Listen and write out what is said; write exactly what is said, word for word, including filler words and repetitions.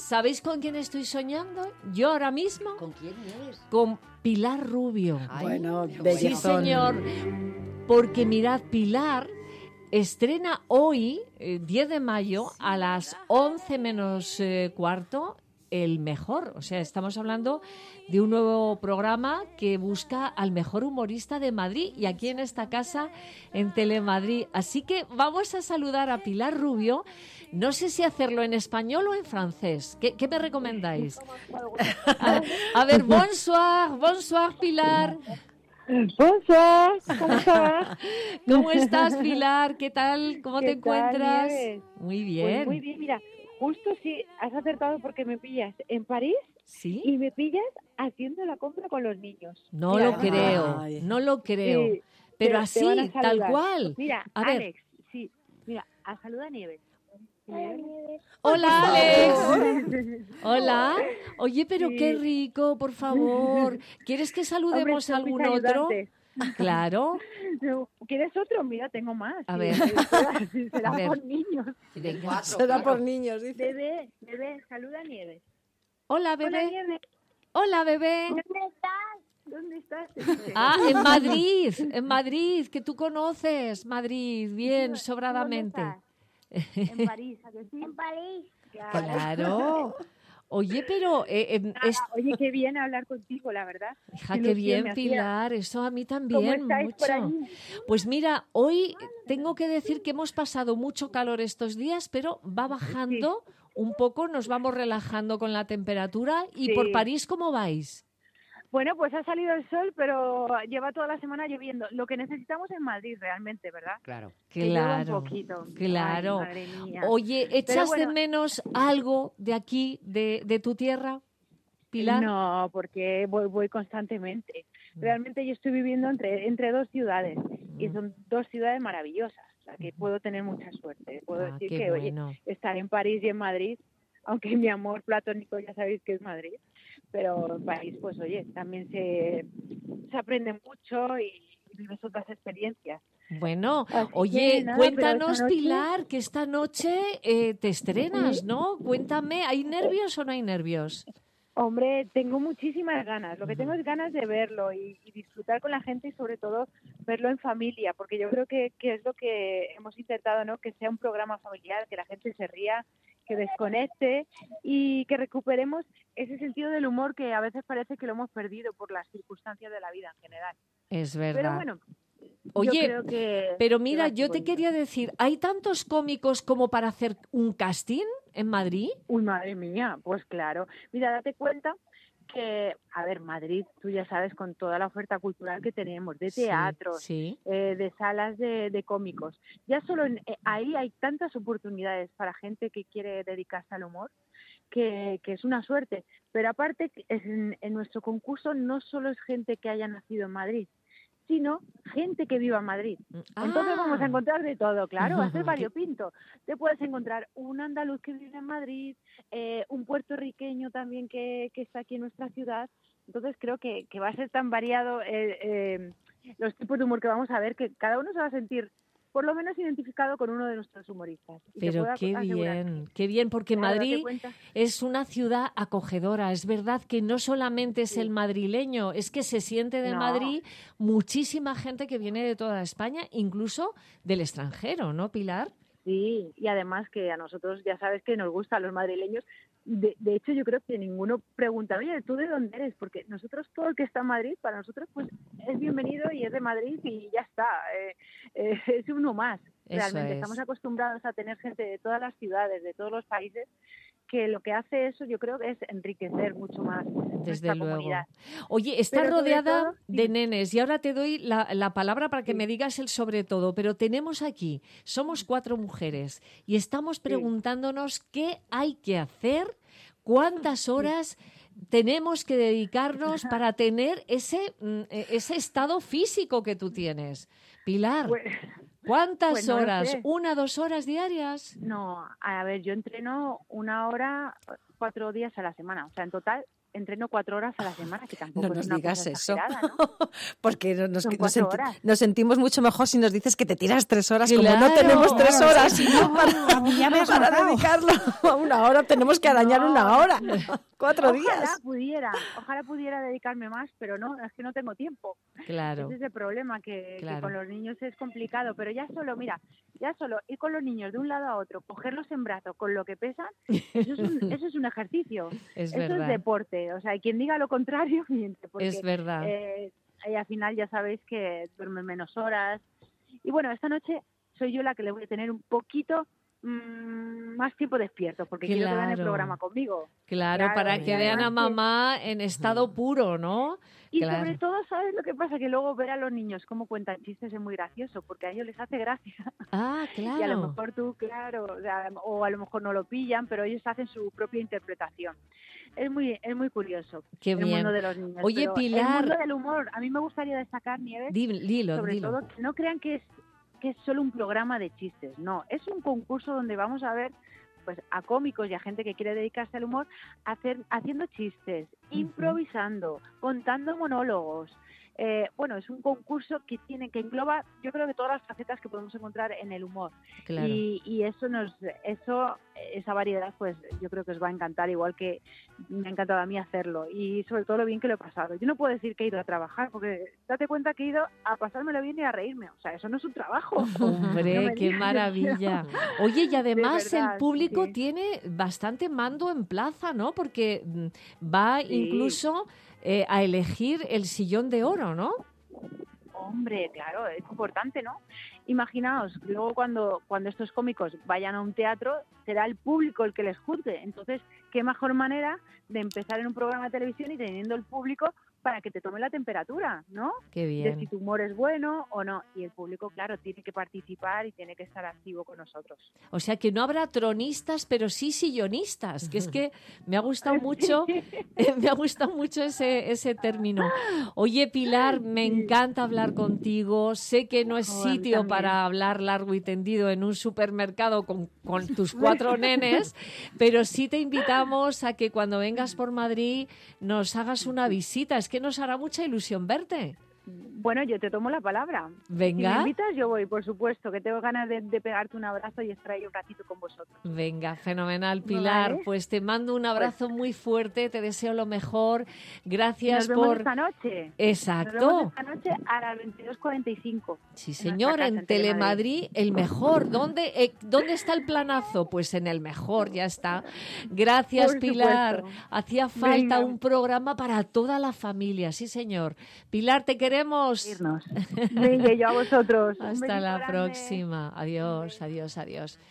¿Sabéis con quién estoy soñando? Yo ahora mismo. ¿Con quién eres? Con Pilar Rubio. Ay, Bueno, qué bellezón. Sí, señor. Porque mirad, Pilar estrena hoy, eh, diez de mayo, a las once menos eh, cuarto, El Mejor. O sea, estamos hablando de un nuevo programa que busca al mejor humorista de Madrid y aquí en esta casa, en Telemadrid. Así que vamos a saludar a Pilar Rubio. No sé si hacerlo en español o en francés. ¿Qué, qué me recomendáis? A, a ver, bonsoir, bonsoir, Pilar. Bonsoir, ¿cómo estás? ¿Cómo estás, Pilar? ¿Qué tal? ¿Cómo ¿Qué te tal, encuentras? Nieves? Muy bien. Pues muy bien, mira, justo sí, has acertado porque me pillas en París ¿Sí? y me pillas haciendo la compra con los niños. No Mira, lo además, creo, Ay. no lo creo. sí, Pero te- te van a así, tal saludar. cual. Mira, A ver. Alex, sí, mira, a saluda a Nieves. Hola, Alex. Hola. Oye, pero Sí. qué rico, por favor. ¿Quieres que saludemos Hombre, a son mis algún otro? ayudantes. Claro. ¿Quieres otro? Mira, tengo más. A Sí, ver. sí, será A ver. por niños. De cuatro, Será claro. por niños, dice. Bebé, bebé, saluda a Nieves. Hola, Hola, bebé. Nieves. Hola, bebé. ¿Dónde estás? ¿Dónde estás? Te dice. Ah, en Madrid, en Madrid, que tú conoces Madrid, bien, ¿Tú sobradamente. dónde estás? En París, ¿a que sí? En París. Claro. Claro. Oye, pero eh, eh, Nada, es, oye, qué bien hablar contigo, la verdad. hija, Qué qué ilusión me bien, hacía. Pilar, eso a mí ¿Cómo también estáis mucho. por allí? Pues mira, hoy tengo que decir que hemos pasado mucho calor estos días, pero va bajando un poco, nos vamos relajando con la temperatura. ¿Y Sí. por París cómo vais? Bueno, pues ha salido el sol, pero lleva toda la semana lloviendo. Lo que necesitamos en Madrid, realmente, ¿verdad? Claro. Que llueva Claro, un poquito. claro. Ay, madre mía. Oye, Pero ¿echas bueno, de menos algo de aquí, de, de tu tierra, Pilar? no, porque voy, voy constantemente. Realmente yo estoy viviendo entre, entre dos ciudades y son dos ciudades maravillosas. O sea, que puedo tener mucha suerte. Puedo Ah, decir qué que, bueno. oye, estar en París y en Madrid, aunque mi amor platónico ya sabéis que es Madrid, pero en París, pues oye, también se, se aprende mucho y vives otras experiencias. Bueno, Así oye, que nada, cuéntanos, pero esta noche- Pilar, que esta noche eh, te estrenas, ¿no? Cuéntame, ¿hay nervios o no hay nervios? Hombre, tengo muchísimas ganas. Lo que tengo es ganas de verlo y, y disfrutar con la gente y sobre todo verlo en familia, porque yo creo que, que es lo que hemos intentado, ¿no? Que sea un programa familiar, que la gente se ría, que desconecte y que recuperemos ese sentido del humor que a veces parece que lo hemos perdido por las circunstancias de la vida en general. Es verdad. Pero bueno, Oye, yo creo que... pero que mira, va a ser yo te bonito. quería decir, ¿hay tantos cómicos como para hacer un casting en Madrid? Uy, madre mía, pues claro. Mira, date cuenta que, a ver, Madrid, tú ya sabes, con toda la oferta cultural que tenemos, de Sí, teatros, sí. eh, de salas de, de cómicos, ya solo en, eh, ahí hay tantas oportunidades para gente que quiere dedicarse al humor, que, que es una suerte. Pero aparte, es en, en nuestro concurso no solo es gente que haya nacido en Madrid, sino gente que viva en Madrid. Entonces Ah. vamos a encontrar de todo, claro, va a ser variopinto. Te puedes encontrar un andaluz que vive en Madrid, eh, un puertorriqueño también que, que está aquí en nuestra ciudad. Entonces creo que, que va a ser tan variado eh, eh, los tipos de humor que vamos a ver, que cada uno se va a sentir por lo menos identificado con uno de nuestros humoristas. Y te Pero puedo qué asegurar bien, que- qué bien, porque Claro, date Madrid cuenta. es una ciudad acogedora. Es verdad que no solamente es Sí. el madrileño, es que se siente de No. Madrid muchísima gente que viene de toda España, incluso del extranjero, ¿no, Pilar? Sí, y además que a nosotros ya sabes que nos gustan los madrileños. De, de hecho, yo creo que ninguno pregunta, oye, ¿tú de dónde eres? Porque nosotros, todo el que está en Madrid, para nosotros, pues es bienvenido y es de Madrid y ya está. Eh, eh, es uno más, realmente. es. Estamos acostumbrados a tener gente de todas las ciudades, de todos los países, que lo que hace eso, yo creo, es enriquecer mucho más Desde nuestra luego. comunidad. Oye, estás Pero sobre rodeada todo, de sí. nenes y ahora te doy la, la palabra para que Sí. me digas el sobre todo, pero tenemos aquí, somos cuatro mujeres y estamos preguntándonos qué hay que hacer, cuántas horas tenemos que dedicarnos para tener ese, mm, eh, ese estado físico que tú tienes. Pilar, Pues, ¿cuántas pues no lo horas? sé. ¿Una, dos horas diarias? No, a ver, yo entreno una hora cuatro días a la semana, o sea, en total entreno cuatro horas a la semana, que tampoco no es nos una digas cosa eso, exagerada, ¿no? porque nos, nos, Son nos, cuatro senti- horas. nos sentimos mucho mejor si nos dices que te tiras tres horas, como Claro, no tenemos tres claro, horas sí, no, para, ya me has para matado. dedicarlo a una hora, tenemos que arañar No. una hora, cuatro Ojalá días. pudiera, ojalá pudiera dedicarme más, pero no, es que no tengo tiempo. Claro. Ese es el problema, que, Claro. que con los niños es complicado, pero ya solo, mira, ya solo ir con los niños de un lado a otro, cogerlos en brazos con lo que pesan, eso es un, eso es un ejercicio, Es eso verdad. es deporte, o sea, y quien diga lo contrario miente, porque Es verdad. eh, y al final ya sabéis que duermen menos horas. Y bueno, esta noche soy yo la que le voy a tener un poquito mmm, más tiempo despierto, porque quiero que vean el Claro. programa conmigo. Claro, Claro, para y que vean a además que- mamá en estado puro, ¿no? Y Claro. sobre todo, ¿sabes lo que pasa? Que luego ver a los niños cómo cuentan chistes es muy gracioso, porque a ellos les hace gracia. Ah, Y a lo claro. mejor tú, claro, o, sea, o a lo mejor no lo pillan, pero ellos hacen su propia interpretación. Es muy es muy curioso Qué el bien. mundo de los niños. Oye, pero Pilar- el mundo del humor, a mí me gustaría destacar, Nieves, Dilo, dilo. sobre dilo. todo que no crean que es que es solo un programa de chistes, no, es un concurso donde vamos a ver pues a cómicos y a gente que quiere dedicarse al humor hacer haciendo chistes, improvisando, contando monólogos. Eh, bueno, es un concurso que tiene que engloba, yo creo que todas las facetas que podemos encontrar en el humor. Claro. Y, y eso nos, eso, esa variedad, pues yo creo que os va a encantar, igual que me ha encantado a mí hacerlo. Y sobre todo lo bien que lo he pasado. Yo no puedo decir que he ido a trabajar, porque date cuenta que he ido a pasármelo bien y a reírme. O sea, eso no es un trabajo. Hombre, No me qué digas maravilla. Oye, y además verdad, el público sí. tiene bastante mando en plaza, ¿no? Porque mm, va Sí. incluso eh, a elegir el sillón de oro, ¿no? Hombre, claro, es importante, ¿no? Imaginaos, luego cuando, cuando estos cómicos vayan a un teatro, será el público el que les juzgue. Entonces, qué mejor manera de empezar en un programa de televisión y teniendo el público para que te tome la temperatura, ¿no? Qué De si bien. tu humor es bueno o no. Y el público, claro, tiene que participar y tiene que estar activo con nosotros. O sea que no habrá tronistas, pero sí sillonistas, que es que me ha gustado mucho, me ha gustado mucho ese, ese término. Oye, Pilar, me encanta hablar contigo. Sé que no es Oh, a mí sitio también. para hablar largo y tendido en un supermercado con, con tus cuatro nenes, pero sí te invitamos a que cuando vengas por Madrid nos hagas una visita. Es que nos hará mucha ilusión verte. Bueno, yo te tomo la palabra. Si me Venga, invitas, yo voy, por supuesto, que tengo ganas de, de pegarte un abrazo y estar ahí un ratito con vosotros. venga, fenomenal, Pilar. Vale. Pues te mando un abrazo muy fuerte, te deseo lo mejor. Gracias Nos vemos por... esta noche. Nos Exacto. vemos esta noche a las veintidós cuarenta y cinco. Sí, en señor, nuestra en casa, en Telemadrid, el mejor. ¿Dónde, eh, ¿Dónde está el planazo? Pues en el mejor, ya está. Gracias, Por Pilar. supuesto. Hacía falta Venga. un programa para toda la familia, sí, señor. Pilar, te queremos. Irnos. Venga, yo a vosotros. Un Hasta besito la grande. próxima. Adiós, adiós, adiós.